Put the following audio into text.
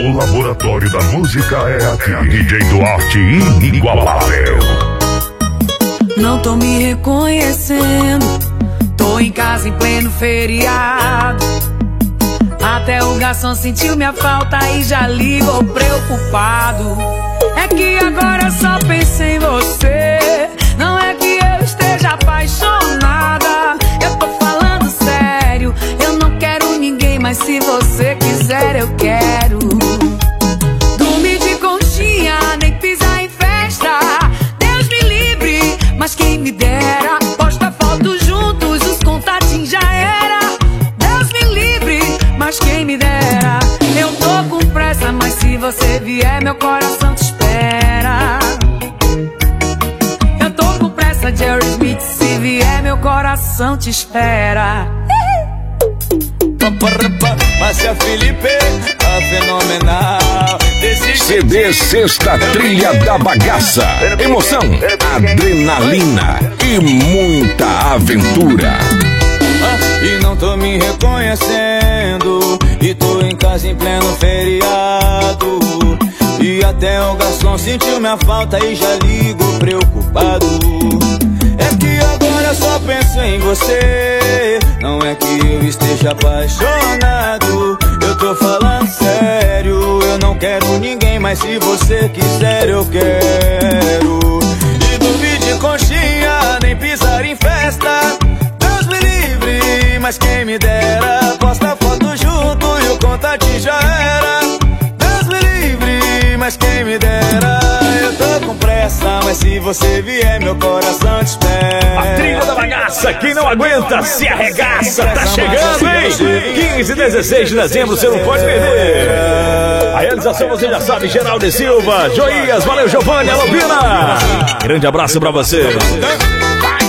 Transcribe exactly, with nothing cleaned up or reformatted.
O laboratório da música é aqui. D J Duarte inigualável. Não tô me reconhecendo, tô em casa em pleno feriado. Até o garçom sentiu minha falta e já ligou preocupado. É que agora eu só penso em você, não é que eu esteja apaixonada. Eu tô falando sério, eu não quero ninguém, mas se você quiser eu quero. Dormir de conchinha, nem pisar em festa, Deus me livre, mas quem me dera. Posta foto juntos, os contatinhos já era. Deus me livre, mas quem me dera. Eu tô com pressa, mas se você vier meu coração te espera. Eu tô com pressa, Jerry Smith, se vier meu coração te espera. Márcia Felipe, a fenomenal. C D Sexta Trilha da Bagaça. Emoção, adrenalina e muita aventura. Ah, e não tô me reconhecendo, e tô em casa em pleno feriado. E até o garçom sentiu minha falta e já ligou preocupado. É que agora eu só penso em você, não é que eu esteja apaixonado. Eu tô falando sério, eu não quero ninguém, mas se você quiser eu quero. E dormir de conchinha, nem pisar em festa, Deus me livre, mas quem me dera. Posta foto junto e o contatinho já era. Deus me livre, mas quem me dera. Eu tô com pressa, mas se você vier meu coração te espera. A trilha da bagaça, quem não aguenta se arregaça. Tá chegando, hein? quinze e dezesseis de dezembro, você não pode perder. A realização você já sabe, Geraldo Silva, Joias, valeu Giovanni, Alobina. Grande abraço pra você.